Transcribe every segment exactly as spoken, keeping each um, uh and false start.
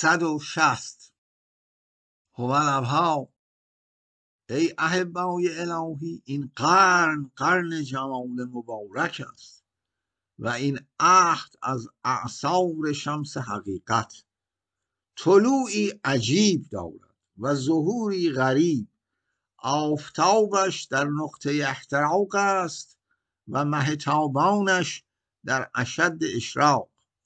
صد و شست. هوالبها، ای احبای الهی، این قرن قرن جمال مبارک است و این عهد از اعصار شمس حقیقت. طلوعی عجیب دارد و ظهوری غریب. آفتابش در نقطه احتراق است و مهتابانش در اشد اشراق.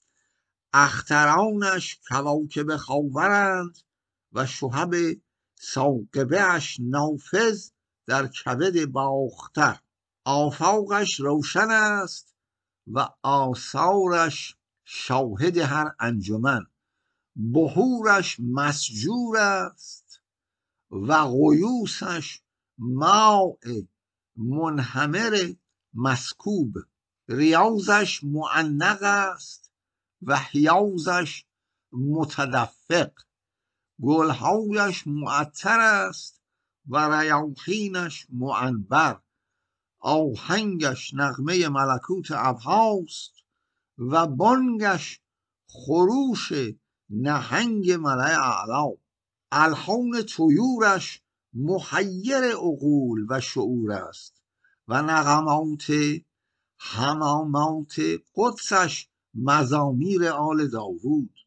اخترانش کواکب خاورند و شهب ثاقبه اش نافذ در کبد باختر. آفاقش روشن است و آثارش شاهد هر انجمن. بحورش مسجور است و غیوثش ماء منهمر مسکوب. ریاضش معنق است و حیاضش متدفق. گلهایش معطر است و ریاحینش معنبر. آهنگش نغمه ملکوت ابهاست و بانگش خروش نهنگ ملأ اعلی. الحان طیورش محیر عقول و شعور است و نغمات حمامات قدسش مزامیر آل داوود.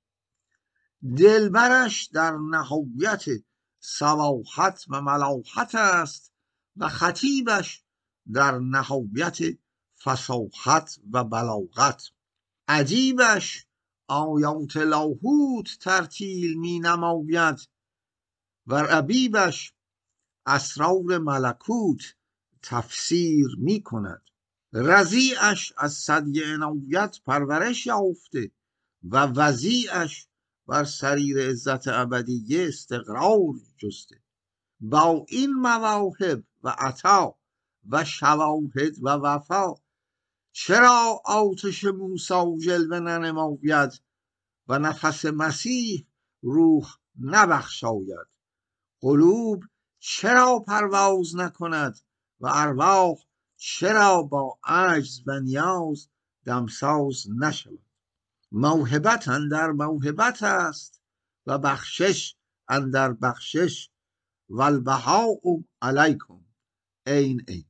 دلبرش در نهایت صباحت و ملاحت است و خطیبش در نهایت فصاحت و بلاغت. عجیبش آیات لاهوت ترتیل می نماید و ربیبش اسرار ملکوت تفسیر می کند. رضیعش از ثدی عنایت پرورش یافته و وضیعش بر سریر عزت ابدیه استقرار جسته. با این مواهب و عطا و شواهد و وفا چرا آتش موسی جلوه ننماید و نفس مسیح روح نبخشاید؟ قلوب چرا پرواز نکند و ارواح چرا با عجز و نیاز دمساز نشود؟ موهبت اندر موهبت است و بخشش اندر بخشش و البهاء علیکم عین عین.